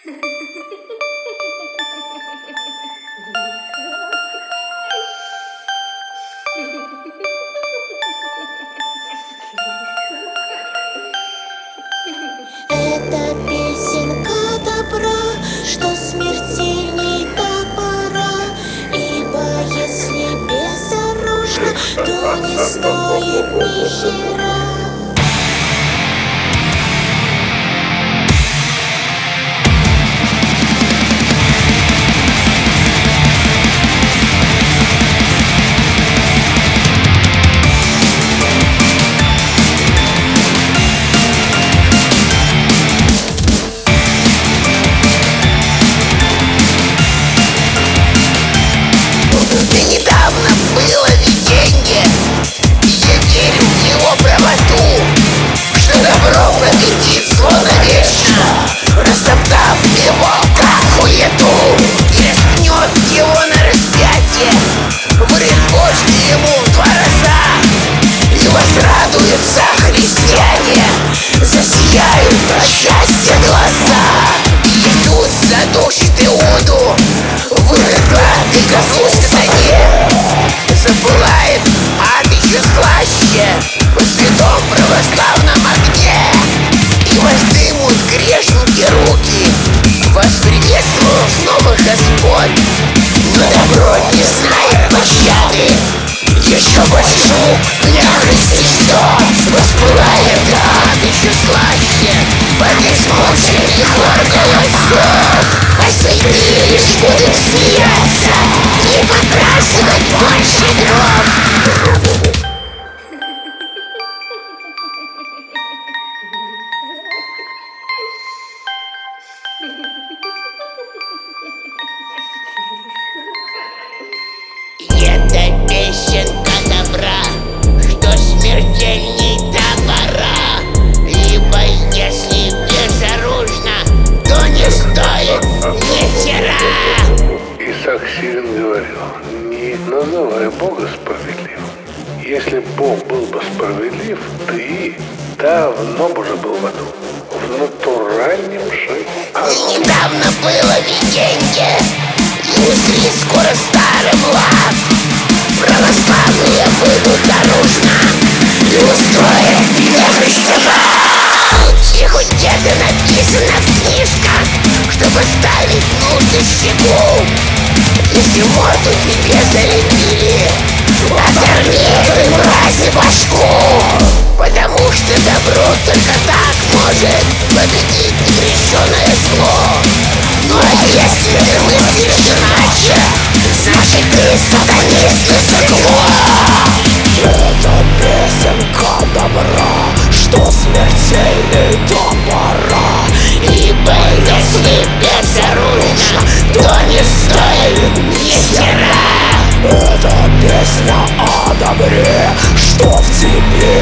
Это песенка добра, что смертельней топора. Ибо если безоружно, то не стоит ни хера. Недавно было видение, и я верю в его правоту, что добро победит зло навечно, растоптав его как хуету, и распнет его на распятие, вырежет бошки ему в 2 раза, и возрадуются христиане, засияют от счастья глаза. Иисус задушит Иуду, выход и козлу сатане, запылает ад еще слаще в святом православном огне, и воздымут грешники руки, восприветствовав снова Господь. Но добро не знает пощады, еще больше для Христос воспылает ад еще слаще под измученный хор голосов. А святые лишь будут смеяться и подбрасывать больше дров. Это песенка добра, что смертельней топора, ибо если безоружно, то не стоит ни хера. Исаак Сирин говорил: не называй Бога справедливым. Если Бог был бы справедлив, ты давно бы уже был в аду, в натуральном шоке. Недавно было видение, и узри скоро старый лад. Православные выйдут наружно и устроят для фестиваль. И хоть где-то написано в книжках, чтобы ставить нужды щеку, если морду тебе залепили, оторви этой мрази башку. Потому что добро только так может победить негрешенное зло. Ну а если ты мыслишь иначе, значит ты сатанист и сыкло. Это песенка добра, что смертельней топора, ибо если безоружно, то не стоит ни хера. это песня о добре, что в тебе